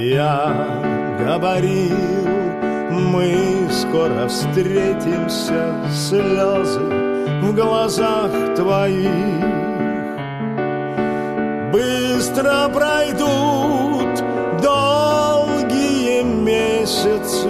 Я говорил, мы скоро встретимся, слезы в глазах твоих быстро пройдут долгие месяцы,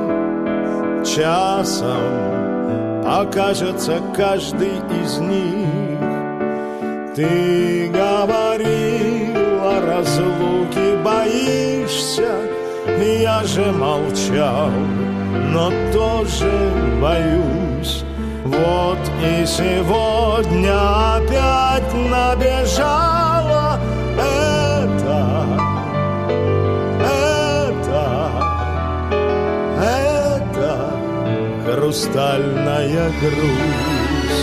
часом покажется каждый из них. Ты говорил о разлуке, боишься, я же молчал, но тоже боюсь. Вот и сегодня опять набежала эта хрустальная грусть.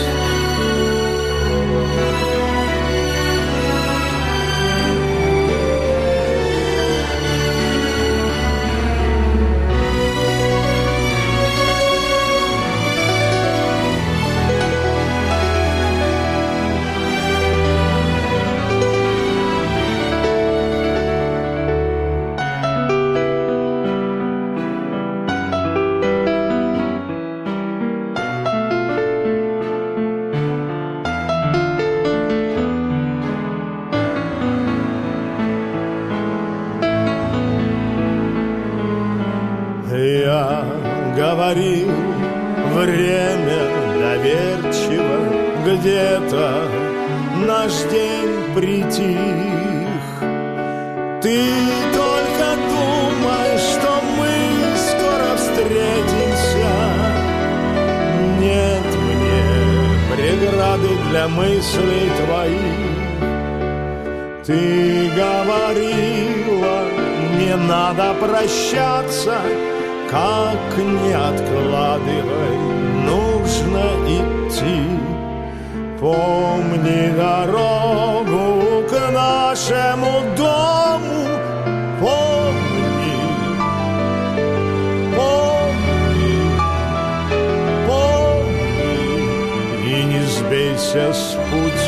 Говорил, время доверчиво, где-то наш день притих. Ты только думай, что мы скоро встретимся. Нет мне преграды для мыслей твоих. Ты говорила, не надо прощаться, как не откладывай, нужно идти. Помни дорогу к нашему дому, помни, помни, помни, и не сбейся с пути.